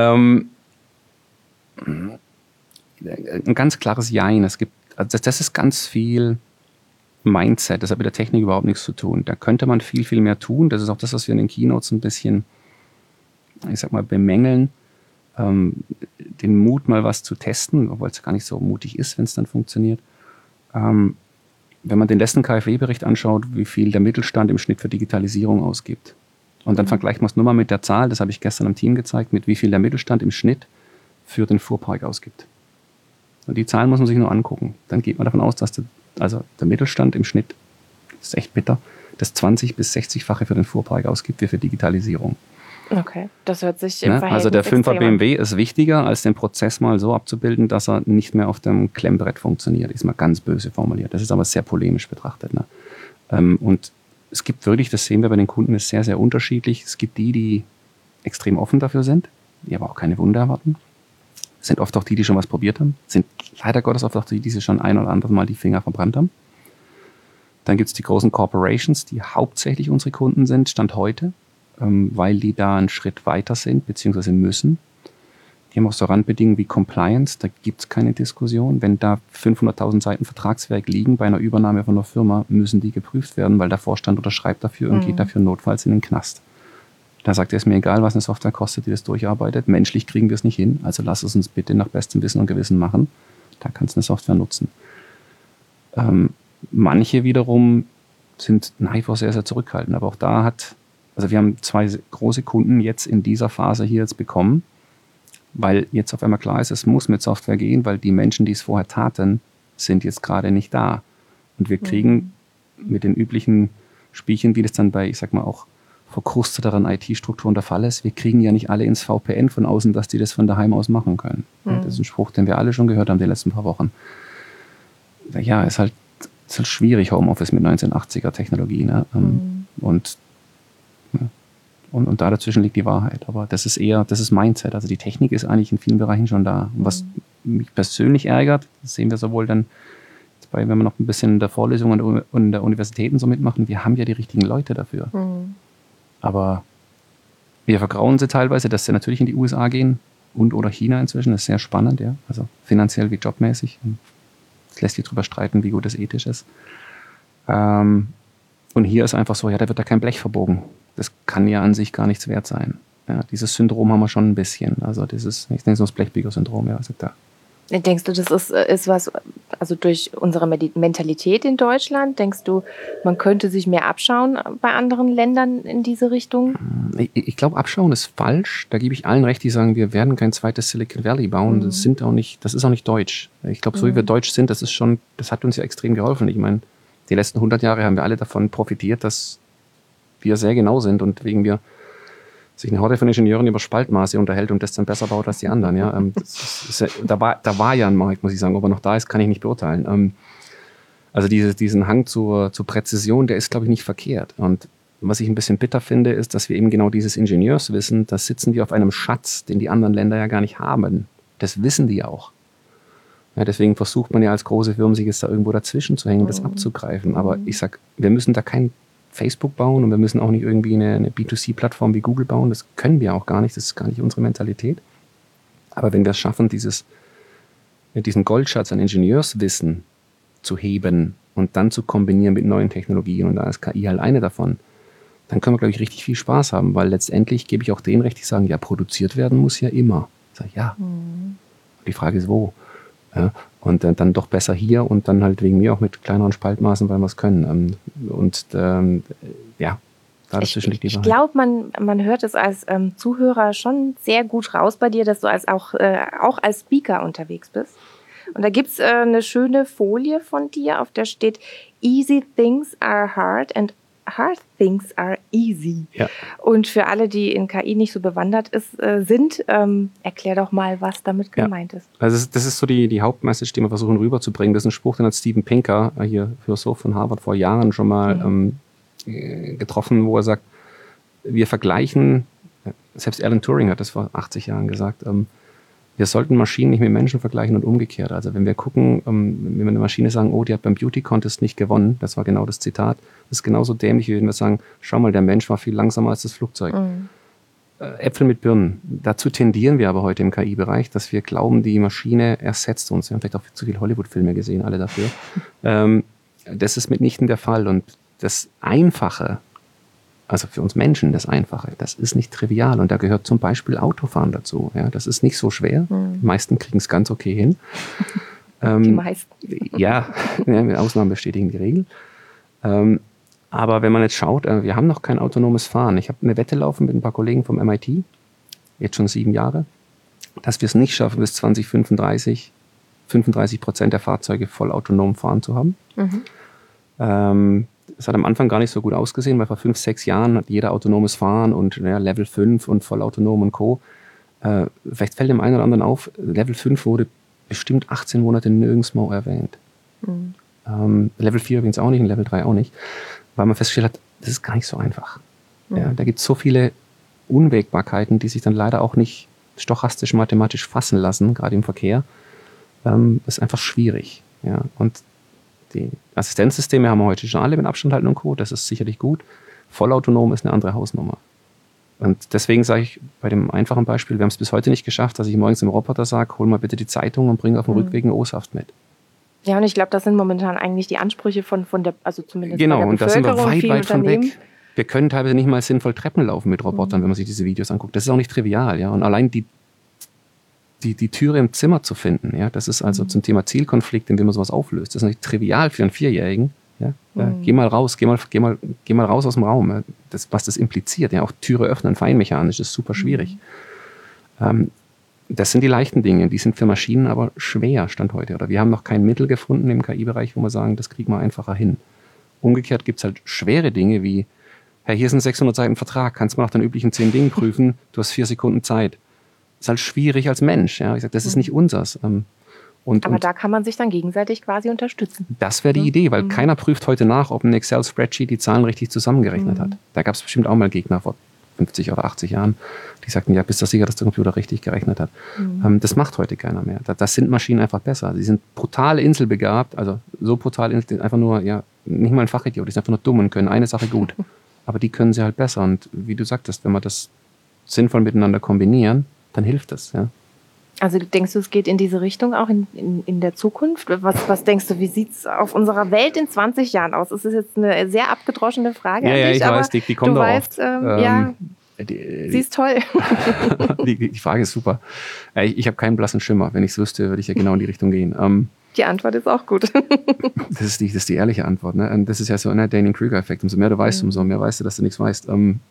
S1: Ein ganz klares Jein. Es gibt, also das ist ganz viel Mindset, das hat mit der Technik überhaupt nichts zu tun. Da könnte man viel, viel mehr tun. Das ist auch das, was wir in den Keynotes ein bisschen, ich sag mal, bemängeln. Den Mut, mal was zu testen, obwohl es gar nicht so mutig ist, wenn es dann funktioniert. Wenn man den letzten KfW-Bericht anschaut, wie viel der Mittelstand im Schnitt für Digitalisierung ausgibt. Und dann vergleicht man es nur mal mit der Zahl, das habe ich gestern am Team gezeigt, mit wie viel der Mittelstand im Schnitt für den Fuhrpark ausgibt. Und die Zahlen muss man sich nur angucken. Dann geht man davon aus, dass der Mittelstand im Schnitt, das ist echt bitter, das 20- bis 60-fache für den Fuhrpark ausgibt wie für Digitalisierung.
S3: Okay, das hört sich im Verhältnis
S1: also der 5er BMW ist wichtiger, als den Prozess mal so abzubilden, dass er nicht mehr auf dem Klemmbrett funktioniert. Ist mal ganz böse formuliert. Das ist aber sehr polemisch betrachtet. Ne? Und es gibt wirklich, das sehen wir bei den Kunden, ist sehr, sehr unterschiedlich. Es gibt die extrem offen dafür sind, die aber auch keine Wunder erwarten. Sind oft auch die schon was probiert haben. Sind leider Gottes oft auch die sich schon ein oder andere Mal die Finger verbrannt haben. Dann gibt es die großen Corporations, die hauptsächlich unsere Kunden sind, Stand heute, weil die da einen Schritt weiter sind, beziehungsweise müssen. Die haben auch so Randbedingungen wie Compliance, da gibt es keine Diskussion. Wenn da 500.000 Seiten Vertragswerk liegen bei einer Übernahme von einer Firma, müssen die geprüft werden, weil der Vorstand unterschreibt dafür und geht dafür notfalls in den Knast. Da sagt er, es ist mir egal, was eine Software kostet, die das durcharbeitet. Menschlich kriegen wir es nicht hin, also lass es uns bitte nach bestem Wissen und Gewissen machen. Da kannst du eine Software nutzen. Manche wiederum sind nach wie vor sehr, sehr zurückhaltend. Aber auch da also wir haben 2 große Kunden jetzt in dieser Phase hier jetzt bekommen, weil jetzt auf einmal klar ist, es muss mit Software gehen, weil die Menschen, die es vorher taten, sind jetzt gerade nicht da. Und wir kriegen mit den üblichen Spielchen, wie das dann bei, ich sag mal, auch verkrusteteren IT-Strukturen der Fall ist, wir kriegen ja nicht alle ins VPN von außen, dass die das von daheim aus machen können. Das ist ein Spruch, den wir alle schon gehört haben die letzten paar Wochen. Ja, ist halt schwierig, Homeoffice mit 1980er-Technologie. Ne? Und da dazwischen liegt die Wahrheit. Aber das ist Mindset. Also die Technik ist eigentlich in vielen Bereichen schon da. Und was mich persönlich ärgert, das sehen wir sowohl dann, wenn wir noch ein bisschen in der Vorlesung und in der Universitäten so mitmachen, wir haben ja die richtigen Leute dafür. Aber wir vergrauen sie teilweise, dass sie natürlich in die USA gehen oder China inzwischen. Das ist sehr spannend, ja. Also finanziell wie jobmäßig. Es lässt sich darüber streiten, wie gut das ethisch ist. Und hier ist einfach so, ja, da wird da kein Blech verbogen. Das kann ja an sich gar nichts wert sein. Ja, dieses Syndrom haben wir schon ein bisschen. Also ich denke so das Blechbieger-Syndrom, ja, was ist da?
S3: Denkst du, das ist was, also durch unsere Mentalität in Deutschland, denkst du, man könnte sich mehr abschauen bei anderen Ländern in diese Richtung?
S1: Ich glaube, abschauen ist falsch. Da gebe ich allen recht, die sagen, wir werden kein zweites Silicon Valley bauen. Das ist auch nicht deutsch. Ich glaube, so wie wir deutsch sind, das hat uns ja extrem geholfen. Ich meine, die letzten 100 Jahre haben wir alle davon profitiert, dass wir sehr genau sind und wegen wir sich eine Horde von Ingenieuren über Spaltmaße unterhält und das dann besser baut als die anderen. Ja? Da war ja ein Markt, muss ich sagen. Ob er noch da ist, kann ich nicht beurteilen. Also diesen Hang zur Präzision, der ist, glaube ich, nicht verkehrt. Und was ich ein bisschen bitter finde, ist, dass wir eben genau dieses Ingenieurswissen, da sitzen wir auf einem Schatz, den die anderen Länder ja gar nicht haben. Das wissen die auch. Ja, deswegen versucht man ja als große Firmen, sich jetzt da irgendwo dazwischen zu hängen, das abzugreifen. Aber ich sag, wir müssen da kein Facebook bauen und wir müssen auch nicht irgendwie eine B2C-Plattform wie Google bauen. Das können wir auch gar nicht. Das ist gar nicht unsere Mentalität. Aber wenn wir es schaffen, diesen Goldschatz an Ingenieurswissen zu heben und dann zu kombinieren mit neuen Technologien, und da ist KI halt eine davon, dann können wir, glaube ich, richtig viel Spaß haben, weil letztendlich gebe ich auch denen recht, die sagen, ja, produziert werden muss ja immer. Ich sage, ja. Die Frage ist, wo? Ja, und dann doch besser hier und dann halt wegen mir auch mit kleineren Spaltmaßen, weil wir es können. Dazwischen liegt die Wahrheit.
S3: Ich glaube, man hört es als Zuhörer schon sehr gut raus bei dir, dass du auch als Speaker unterwegs bist. Und da gibt es eine schöne Folie von dir, auf der steht, easy things are hard and hard things are easy.
S1: Ja.
S3: Und für alle, die in KI nicht so bewandert sind, erklär doch mal, was damit gemeint ist.
S1: Also das ist so die Hauptmessage, die wir versuchen rüberzubringen. Das ist ein Spruch, den hat Steven Pinker, hier Philosoph von Harvard, vor Jahren schon mal getroffen, wo er sagt, wir vergleichen, selbst Alan Turing hat das vor 80 Jahren gesagt, wir sollten Maschinen nicht mit Menschen vergleichen und umgekehrt. Also wenn wir gucken, wenn wir eine Maschine sagen, oh, die hat beim Beauty-Contest nicht gewonnen, das war genau das Zitat, das ist genauso dämlich, wie wenn wir sagen, schau mal, der Mensch war viel langsamer als das Flugzeug. Äpfel mit Birnen. Dazu tendieren wir aber heute im KI-Bereich, dass wir glauben, die Maschine ersetzt uns. Wir haben vielleicht auch zu viele Hollywood-Filme gesehen, alle dafür. Das ist mitnichten der Fall. Und das Einfache, also für uns Menschen das Einfache, das ist nicht trivial. Und da gehört zum Beispiel Autofahren dazu. Ja, das ist nicht so schwer. Die meisten kriegen es ganz okay hin.
S3: Die meisten.
S1: Ja, Ausnahmen bestätigen die Regel. Aber wenn man jetzt schaut, wir haben noch kein autonomes Fahren. Ich habe eine Wette laufen mit ein paar Kollegen vom MIT, jetzt schon 7 Jahre, dass wir es nicht schaffen, bis 2035 35% der Fahrzeuge voll autonom fahren zu haben. Es hat am Anfang gar nicht so gut ausgesehen, weil vor 5, 6 Jahren hat jeder autonomes Fahren und Level 5 und vollautonom und Co. Vielleicht fällt dem einen oder anderen auf, Level 5 wurde bestimmt 18 Monate nirgends mal erwähnt. Level 4 übrigens auch nicht und Level 3 auch nicht, weil man festgestellt hat, das ist gar nicht so einfach. Ja, da gibt es so viele Unwägbarkeiten, die sich dann leider auch nicht stochastisch, mathematisch fassen lassen, gerade im Verkehr. Das ist einfach schwierig. Ja, und die Assistenzsysteme haben wir heute schon alle mit Abstand halten und Co. Das ist sicherlich gut. Vollautonom ist eine andere Hausnummer. Und deswegen sage ich bei dem einfachen Beispiel, wir haben es bis heute nicht geschafft, dass ich morgens im Roboter sage, hol mal bitte die Zeitung und bring auf dem Rückweg einen O-Saft mit.
S3: Ja, und ich glaube, das sind momentan eigentlich die Ansprüche von der, also zumindest
S1: genau,
S3: bei der Bevölkerung.
S1: Genau, und da sind wir weit von
S3: Unternehmen.
S1: weg. Wir können teilweise nicht mal sinnvoll Treppen laufen mit Robotern, wenn man sich diese Videos anguckt. Das ist auch nicht trivial, ja. Und allein die Türe im Zimmer zu finden, ja, das ist also zum Thema Zielkonflikt, in dem man sowas auflöst. Das ist nicht trivial für einen 4-Jährigen. Ja. Geh mal raus, geh mal raus aus dem Raum. Was das impliziert, ja, auch Türe öffnen, feinmechanisch, ist super schwierig. Das sind die leichten Dinge, die sind für Maschinen aber schwer, Stand heute. Oder wir haben noch kein Mittel gefunden im KI-Bereich, wo wir sagen, das kriegen wir einfacher hin. Umgekehrt gibt es halt schwere Dinge wie, hey, hier ist ein 600 Seiten Vertrag, kannst du mal nach den üblichen 10 Dingen prüfen, du hast 4 Sekunden Zeit. Ist halt schwierig als Mensch. Ja. Ich sage, das ist nicht unsers.
S3: Aber da kann man sich dann gegenseitig quasi unterstützen.
S1: Das wäre die Idee, weil keiner prüft heute nach, ob ein Excel-Spreadsheet die Zahlen richtig zusammengerechnet hat. Da gab es bestimmt auch mal Gegner vor 50 oder 80 Jahren, die sagten, ja, bist du sicher, dass der Computer richtig gerechnet hat. Das macht heute keiner mehr. Das sind Maschinen einfach besser. Sie sind brutal inselbegabt, also so brutal, einfach nur, ja, nicht mal ein Fachidiot, die sind einfach nur dumm und können eine Sache gut. Aber die können sie halt besser. Und wie du sagtest, wenn wir das sinnvoll miteinander kombinieren, dann hilft das, ja.
S3: Also denkst du, es geht in diese Richtung auch in der Zukunft? Was denkst du, wie sieht es auf unserer Welt in 20 Jahren aus? Das ist jetzt eine sehr abgedroschene Frage an dich,
S1: ich
S3: aber
S1: weiß, die kommt
S3: du
S1: auch
S3: weißt, sie ist toll.
S1: Die Frage ist super. Ich habe keinen blassen Schimmer. Wenn ich es wüsste, würde ich ja genau in die Richtung gehen.
S3: Die Antwort ist auch gut.
S1: Das ist die ehrliche Antwort. Ne? Und das ist ja so ein Dunning-Kruger-Effekt. Umso mehr du weißt, umso mehr weißt du, dass du nichts weißt.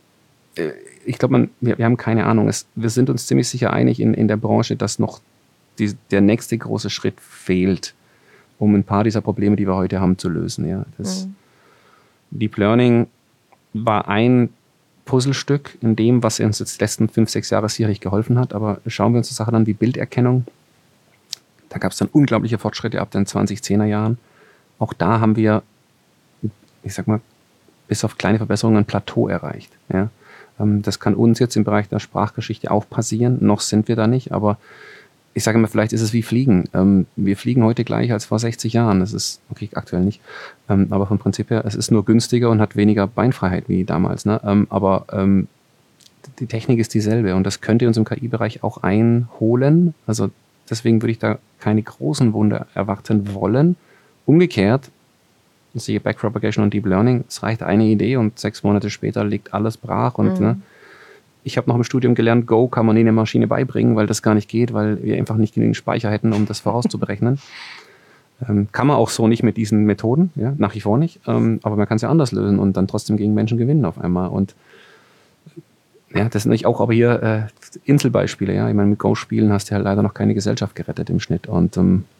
S1: Ich glaube, wir haben keine Ahnung. Wir sind uns ziemlich sicher einig in der Branche, dass noch der nächste große Schritt fehlt, um ein paar dieser Probleme, die wir heute haben, zu lösen. Ja. Deep Learning war ein Puzzlestück in dem, was uns jetzt die letzten 5, 6 Jahre sicherlich geholfen hat. Aber schauen wir uns die Sachen an wie Bilderkennung. Da gab es dann unglaubliche Fortschritte ab den 2010er Jahren. Auch da haben wir, ich sag mal, bis auf kleine Verbesserungen ein Plateau erreicht. Ja. Das kann uns jetzt im Bereich der Sprachgeschichte auch passieren. Noch sind wir da nicht, aber ich sage mal, vielleicht ist es wie Fliegen. Wir fliegen heute gleich als vor 60 Jahren. Das ist, okay, aktuell nicht, aber vom Prinzip her, es ist nur günstiger und hat weniger Beinfreiheit wie damals. Ne? Aber die Technik ist dieselbe und das könnte uns im KI-Bereich auch einholen. Also deswegen würde ich da keine großen Wunder erwarten wollen. Umgekehrt, siehe Backpropagation und Deep Learning, es reicht eine Idee und 6 Monate später liegt alles brach. Und ne, ich habe noch im Studium gelernt, Go kann man nie eine Maschine beibringen, weil das gar nicht geht, weil wir einfach nicht genügend Speicher hätten, um das vorauszuberechnen. Kann man auch so nicht mit diesen Methoden, ja, nach wie vor nicht, aber man kann es ja anders lösen und dann trotzdem gegen Menschen gewinnen auf einmal. Und ja, das sind natürlich auch aber hier Inselbeispiele. Ja? Ich meine, mit Go-Spielen hast du ja leider noch keine Gesellschaft gerettet im Schnitt. Und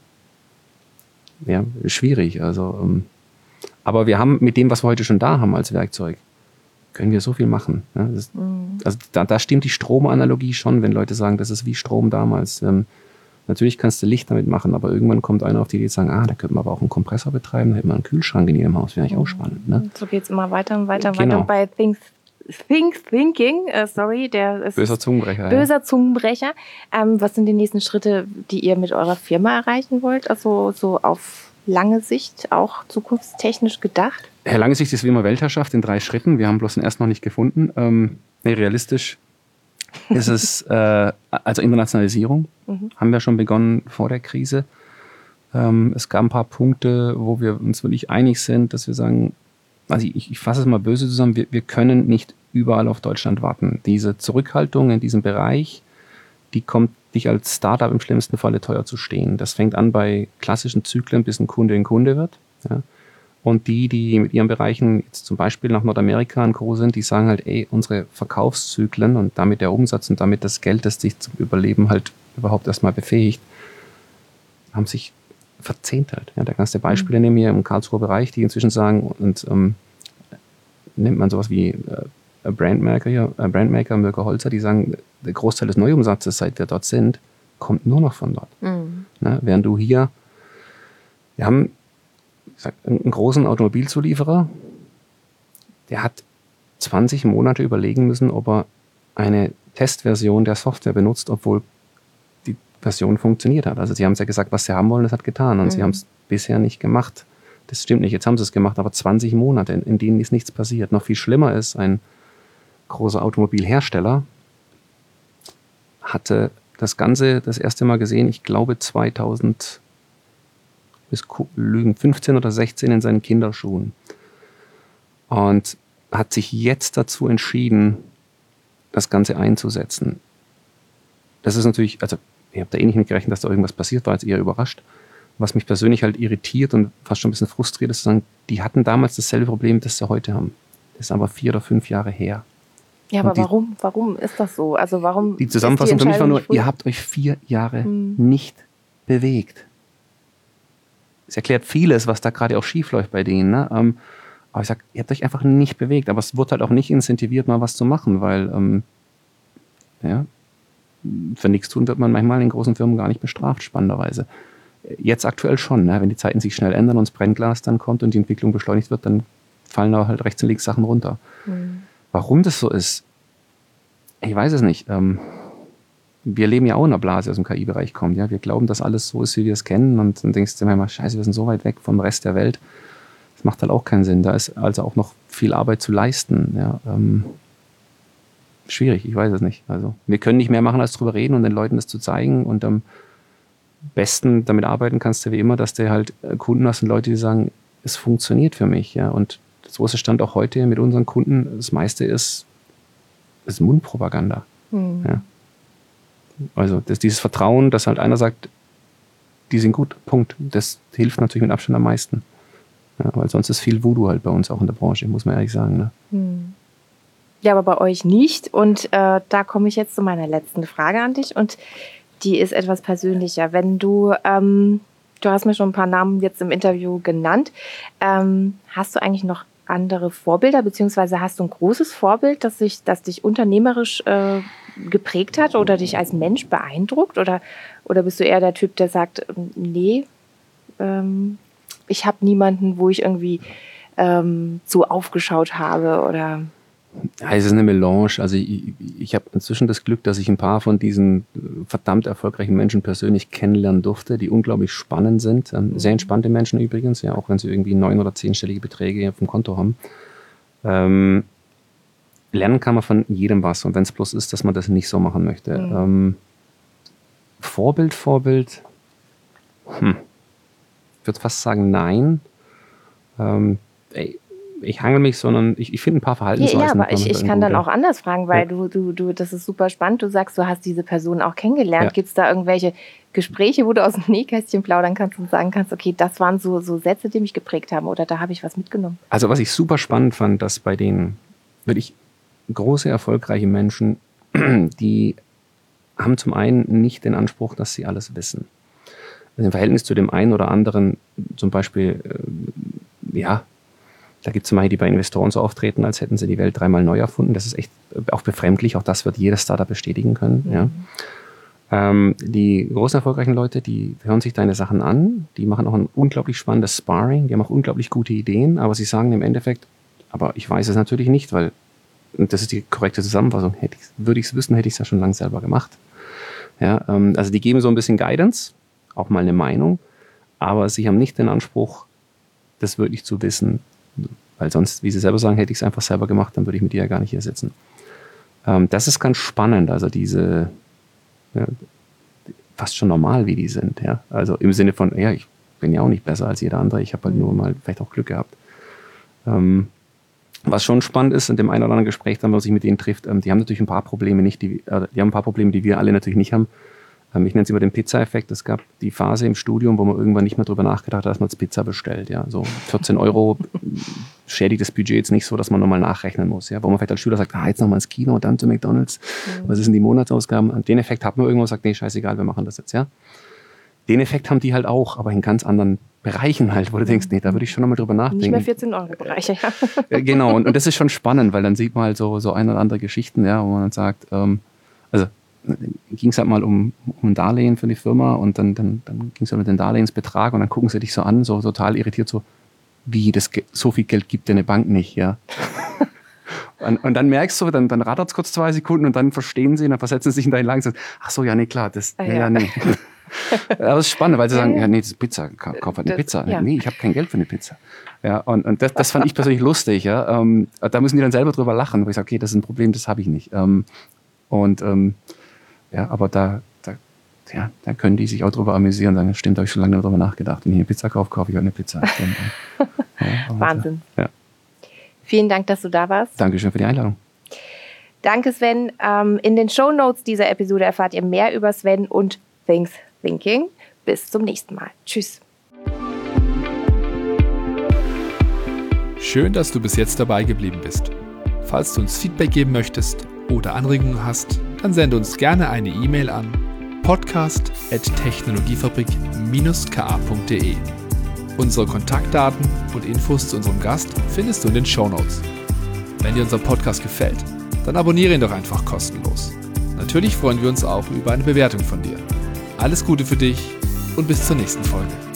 S1: ja, schwierig. Also, aber wir haben mit dem, was wir heute schon da haben als Werkzeug, können wir so viel machen. Ja? Also da stimmt die Stromanalogie schon, wenn Leute sagen, das ist wie Strom damals. Natürlich kannst du Licht damit machen, aber irgendwann kommt einer auf die Idee zu sagen, da könnte man aber auch einen Kompressor betreiben, da hätte man einen Kühlschrank in jedem Haus, wäre eigentlich auch spannend. Ne?
S3: So geht es immer weiter und weiter und
S1: Genau.
S3: weiter. Und bei Thinking, der ist
S1: böser Zungenbrecher.
S3: Böser Zungenbrecher. Was sind die nächsten Schritte, die ihr mit eurer Firma erreichen wollt? Also so auf lange Sicht, auch zukunftstechnisch gedacht?
S1: Lange Sicht ist wie immer Weltherrschaft in 3 Schritten. Wir haben bloß den ersten noch nicht gefunden. Realistisch ist es, also Internationalisierung, haben wir schon begonnen vor der Krise. Es gab ein paar Punkte, wo wir uns wirklich einig sind, dass wir sagen, also ich fasse es mal böse zusammen, wir können nicht überall auf Deutschland warten. Diese Zurückhaltung in diesem Bereich, die kommt dich als Startup im schlimmsten Falle teuer zu stehen. Das fängt an bei klassischen Zyklen, bis ein Kunde ein Kunde wird. Ja. Und die mit ihren Bereichen jetzt zum Beispiel nach Nordamerika und Co. sind, die sagen halt, unsere Verkaufszyklen und damit der Umsatz und damit das Geld, das dich zum Überleben halt überhaupt erstmal befähigt, haben sich verzehntelt. Ja, da kannst du Beispiele nehmen hier im Karlsruher Bereich, die inzwischen sagen, und nimmt man sowas wie Brandmaker, Mirko Holzer, die sagen, der Großteil des Neuumsatzes, seit wir dort sind, kommt nur noch von dort. Ne, während du hier, wir haben einen großen Automobilzulieferer, der hat 20 Monate überlegen müssen, ob er eine Testversion der Software benutzt, obwohl die Version funktioniert hat. Also sie haben es ja gesagt, was sie haben wollen, das hat getan. Und sie haben es bisher nicht gemacht. Das stimmt nicht, jetzt haben sie es gemacht, aber 20 Monate, in denen ist nichts passiert. Noch viel schlimmer ist, ein großer Automobilhersteller hatte das Ganze das erste Mal gesehen, ich glaube 15 oder 16 in seinen Kinderschuhen. Und hat sich jetzt dazu entschieden, das Ganze einzusetzen. Das ist natürlich, also ich habe da nicht mit gerechnet, dass da irgendwas passiert, war jetzt eher überrascht. Was mich persönlich halt irritiert und fast schon ein bisschen frustriert ist, zu sagen, die hatten damals dasselbe Problem, das sie heute haben. Das ist aber 4 oder 5 Jahre her.
S3: Ja, aber warum ist das so? Also warum?
S1: Die Zusammenfassung für mich war nur, ihr habt euch 4 Jahre nicht bewegt. Es erklärt vieles, was da gerade auch schief läuft bei denen. Ne? Aber ich sage, ihr habt euch einfach nicht bewegt. Aber es wurde halt auch nicht incentiviert, mal was zu machen, weil für nichts tun wird man manchmal in großen Firmen gar nicht bestraft, spannenderweise. Jetzt aktuell schon, ne? Wenn die Zeiten sich schnell ändern und das Brennglas dann kommt und die Entwicklung beschleunigt wird, dann fallen da halt rechts und links Sachen runter. Warum das so ist, ich weiß es nicht. Wir leben ja auch in einer Blase, die aus dem KI-Bereich kommt. Ja? Wir glauben, dass alles so ist, wie wir es kennen. Und dann denkst du immer, scheiße, wir sind so weit weg vom Rest der Welt. Das macht halt auch keinen Sinn. Da ist also auch noch viel Arbeit zu leisten. Ja? Schwierig, ich weiß es nicht. Also wir können nicht mehr machen, als drüber reden und den Leuten das zu zeigen. Und am besten damit arbeiten kannst du wie immer, dass du halt Kunden hast und Leute, die sagen, es funktioniert für mich. Ja? Und so ist der Stand auch heute mit unseren Kunden. Das meiste ist Mundpropaganda. Ja? Also dieses Vertrauen, dass halt einer sagt, die sind gut, Punkt. Das hilft natürlich mit Abstand am meisten. Ja, weil sonst ist viel Voodoo halt bei uns auch in der Branche, muss man ehrlich sagen. Ne?
S3: Ja, aber bei euch nicht. Und da komme ich jetzt zu meiner letzten Frage an dich. Und die ist etwas persönlicher. Wenn du hast mir schon ein paar Namen jetzt im Interview genannt. Hast du eigentlich noch andere Vorbilder, beziehungsweise hast du ein großes Vorbild, das dich unternehmerisch geprägt hat oder dich als Mensch beeindruckt? Oder bist du eher der Typ, der sagt, nee, ich habe niemanden, wo ich irgendwie so aufgeschaut habe oder...
S1: Ja, es ist eine Melange. Also ich habe inzwischen das Glück, dass ich ein paar von diesen verdammt erfolgreichen Menschen persönlich kennenlernen durfte, die unglaublich spannend sind. Sehr entspannte Menschen übrigens, ja, auch wenn sie irgendwie 9- oder 10-stellige Beträge auf dem Konto haben. Lernen kann man von jedem was. Und wenn es bloß ist, dass man das nicht so machen möchte. Vorbild. Ich würde fast sagen, nein. Ich hangel mich, sondern ich finde ein paar Verhaltensweisen.
S3: Ja, aber ich kann dann auch anders fragen, weil du, das ist super spannend. Du sagst, du hast diese Person auch kennengelernt. Ja. Gibt es da irgendwelche Gespräche, wo du aus dem Nähkästchen plaudern kannst und sagen kannst, okay, das waren so Sätze, die mich geprägt haben oder da habe ich was mitgenommen?
S1: Also was ich super spannend fand, dass bei den wirklich große, erfolgreiche Menschen, die haben zum einen nicht den Anspruch, dass sie alles wissen. Also im Verhältnis zu dem einen oder anderen, zum Beispiel, da gibt es zum Beispiel, die bei Investoren so auftreten, als hätten sie die Welt 3-mal neu erfunden. Das ist echt auch befremdlich. Auch das wird jedes Startup bestätigen können. Ja. Die großen erfolgreichen Leute, die hören sich deine Sachen an. Die machen auch ein unglaublich spannendes Sparring. Die haben auch unglaublich gute Ideen. Aber sie sagen im Endeffekt, aber ich weiß es natürlich nicht, weil, und das ist die korrekte Zusammenfassung, würde ich es wissen, hätte ich es ja schon lange selber gemacht. Ja, also die geben so ein bisschen Guidance, auch mal eine Meinung. Aber sie haben nicht den Anspruch, das wirklich zu wissen. Weil sonst, wie sie selber sagen, hätte ich es einfach selber gemacht, dann würde ich mit dir ja gar nicht hier sitzen. Das ist ganz spannend, also diese, fast schon normal, wie die sind. Ja? Also im Sinne von, ja, ich bin ja auch nicht besser als jeder andere, ich habe halt nur mal vielleicht auch Glück gehabt. Was schon spannend ist, in dem einen oder anderen Gespräch, dann, wenn man sich mit denen trifft, die haben natürlich ein paar Probleme nicht, die haben ein paar Probleme, die wir alle natürlich nicht haben. Ich nenne es immer den Pizza-Effekt. Es gab die Phase im Studium, wo man irgendwann nicht mehr drüber nachgedacht hat, dass man jetzt Pizza bestellt. Ja, so 14 € schädigt das Budget jetzt nicht so, dass man nochmal nachrechnen muss. Ja, wo man vielleicht als Schüler sagt, jetzt nochmal ins Kino und dann zu McDonald's. Was ist denn die Monatsausgaben? Und den Effekt hat man irgendwo und sagt, nee, scheißegal, wir machen das jetzt. Ja, den Effekt haben die halt auch, aber in ganz anderen Bereichen halt, wo du denkst, nee, da würde ich schon nochmal drüber nachdenken.
S3: Nicht mehr 14 € Bereiche, ja.
S1: Genau, und das ist schon spannend, weil dann sieht man halt so ein oder andere Geschichten, ja, wo man dann sagt, also ging es halt mal um ein Darlehen für die Firma und dann ging es halt mit dem Darlehensbetrag und dann gucken sie dich so an, so total irritiert, so wie, so viel Geld gibt dir eine Bank nicht, ja. und dann merkst du, dann rattert es kurz 2 Sekunden und dann verstehen sie und dann versetzen sie sich in deine Lage und sagen, ach so, ja, nee, klar, das, nee. Aber es ist spannend, weil sie sagen, ja, nee, das ist Pizza, kauf halt eine Pizza. Ja. Nee, ich habe kein Geld für eine Pizza. Ja, und das fand ich persönlich lustig, ja. Da müssen die dann selber drüber lachen, wo ich sage, okay, das ist ein Problem, das habe ich nicht. Ja, aber da können die sich auch drüber amüsieren und sagen, stimmt, da habe ich schon lange drüber nachgedacht. Wenn ich eine Pizza kaufe ich auch eine Pizza.
S3: Wahnsinn. Ja. Vielen Dank, dass du da warst.
S1: Dankeschön für die Einladung.
S3: Danke, Sven. In den Shownotes dieser Episode erfahrt ihr mehr über Sven und Things Thinking. Bis zum nächsten Mal. Tschüss.
S2: Schön, dass du bis jetzt dabei geblieben bist. Falls du uns Feedback geben möchtest oder Anregungen hast, dann sende uns gerne eine E-Mail an podcast@technologiefabrik-ka.de. Unsere Kontaktdaten und Infos zu unserem Gast findest du in den Shownotes. Wenn dir unser Podcast gefällt, dann abonniere ihn doch einfach kostenlos. Natürlich freuen wir uns auch über eine Bewertung von dir. Alles Gute für dich und bis zur nächsten Folge.